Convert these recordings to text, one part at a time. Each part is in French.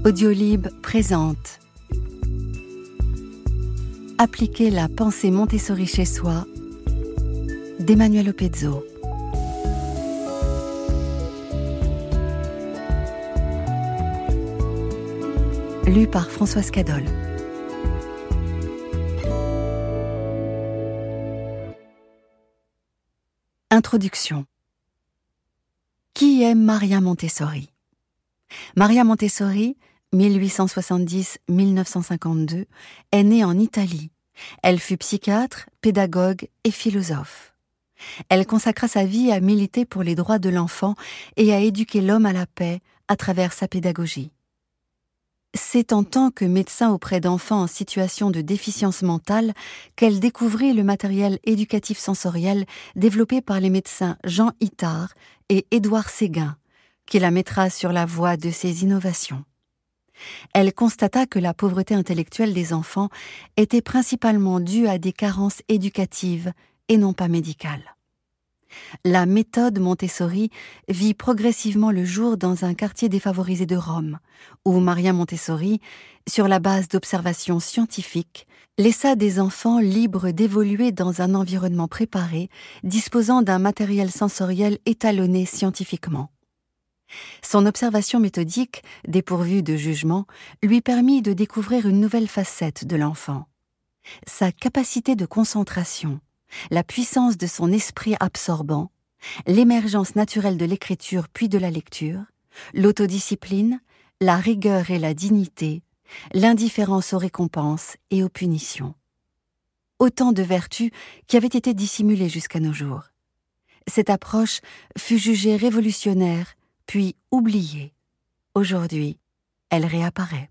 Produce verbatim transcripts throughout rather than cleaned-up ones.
Audiolib présente Appliquer la pensée Montessori chez soi d'Emmanuel Opezzo. Lu par Françoise Cadol. Introduction. Qui est Maria Montessori? Maria Montessori, mille huit cent soixante-dix à mille neuf cent cinquante-deux, est née en Italie. Elle fut psychiatre, pédagogue et philosophe. Elle consacra sa vie à militer pour les droits de l'enfant et à éduquer l'homme à la paix à travers sa pédagogie. C'est en tant que médecin auprès d'enfants en situation de déficience mentale qu'elle découvrit le matériel éducatif sensoriel développé par les médecins Jean Itard et Édouard Séguin, qui la mettra sur la voie de ses innovations. Elle constata que la pauvreté intellectuelle des enfants était principalement due à des carences éducatives et non pas médicales. La méthode Montessori vit progressivement le jour dans un quartier défavorisé de Rome, où Maria Montessori, sur la base d'observations scientifiques, laissa des enfants libres d'évoluer dans un environnement préparé, disposant d'un matériel sensoriel étalonné scientifiquement. Son observation méthodique, dépourvue de jugement, lui permit de découvrir une nouvelle facette de l'enfant. Sa capacité de concentration, la puissance de son esprit absorbant, l'émergence naturelle de l'écriture puis de la lecture, l'autodiscipline, la rigueur et la dignité, l'indifférence aux récompenses et aux punitions. Autant de vertus qui avaient été dissimulées jusqu'à nos jours. Cette approche fut jugée révolutionnaire, puis oubliée. Aujourd'hui, elle réapparaît.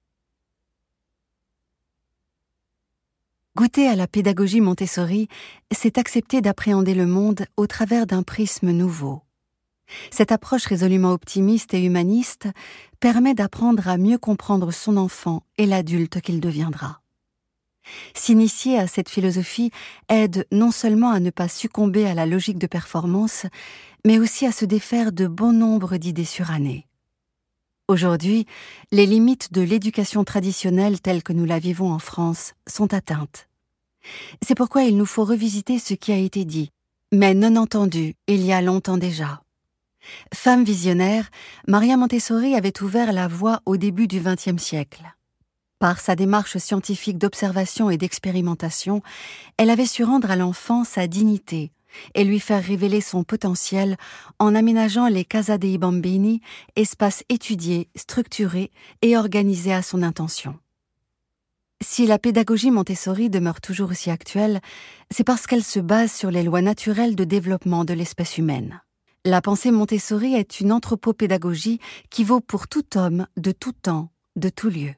Goûter à la pédagogie Montessori, c'est accepter d'appréhender le monde au travers d'un prisme nouveau. Cette approche résolument optimiste et humaniste permet d'apprendre à mieux comprendre son enfant et l'adulte qu'il deviendra. S'initier à cette philosophie aide non seulement à ne pas succomber à la logique de performance, mais aussi à se défaire de bon nombre d'idées surannées. Aujourd'hui, les limites de l'éducation traditionnelle telle que nous la vivons en France sont atteintes. C'est pourquoi il nous faut revisiter ce qui a été dit, mais non entendu il y a longtemps déjà. Femme visionnaire, Maria Montessori avait ouvert la voie au début du vingtième siècle. Par sa démarche scientifique d'observation et d'expérimentation, elle avait su rendre à l'enfant sa dignité et lui faire révéler son potentiel en aménageant les Casa dei Bambini, espaces étudiés, structurés et organisés à son intention. Si la pédagogie Montessori demeure toujours aussi actuelle, c'est parce qu'elle se base sur les lois naturelles de développement de l'espèce humaine. La pensée Montessori est une anthropopédagogie qui vaut pour tout homme, de tout temps, de tout lieu.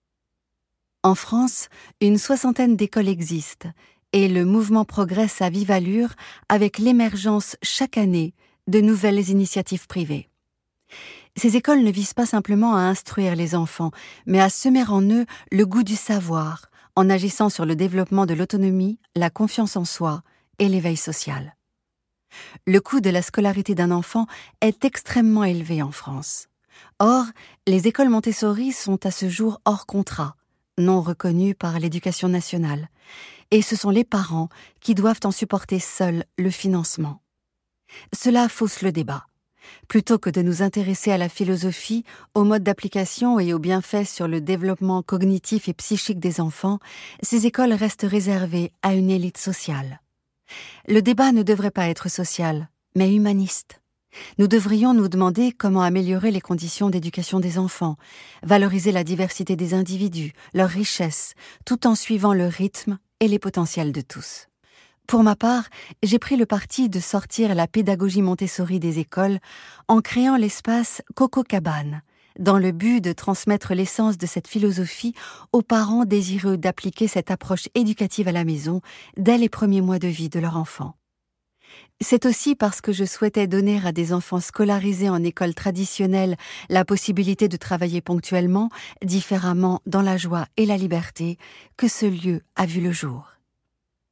En France, une soixantaine d'écoles existent et le mouvement progresse à vive allure avec l'émergence chaque année de nouvelles initiatives privées. Ces écoles ne visent pas simplement à instruire les enfants, mais à semer en eux le goût du savoir, en agissant sur le développement de l'autonomie, la confiance en soi et l'éveil social. Le coût de la scolarité d'un enfant est extrêmement élevé en France. Or, les écoles Montessori sont à ce jour hors contrat, non reconnues par l'Éducation nationale, et ce sont les parents qui doivent en supporter seuls le financement. Cela fausse le débat. Plutôt que de nous intéresser à la philosophie, aux modes d'application et aux bienfaits sur le développement cognitif et psychique des enfants, ces écoles restent réservées à une élite sociale. Le débat ne devrait pas être social, mais humaniste. Nous devrions nous demander comment améliorer les conditions d'éducation des enfants, valoriser la diversité des individus, leur richesse, tout en suivant le rythme et les potentiels de tous. Pour ma part, j'ai pris le parti de sortir la pédagogie Montessori des écoles en créant l'espace Coco Cabane, dans le but de transmettre l'essence de cette philosophie aux parents désireux d'appliquer cette approche éducative à la maison dès les premiers mois de vie de leur enfant. C'est aussi parce que je souhaitais donner à des enfants scolarisés en école traditionnelle la possibilité de travailler ponctuellement, différemment, dans la joie et la liberté, que ce lieu a vu le jour.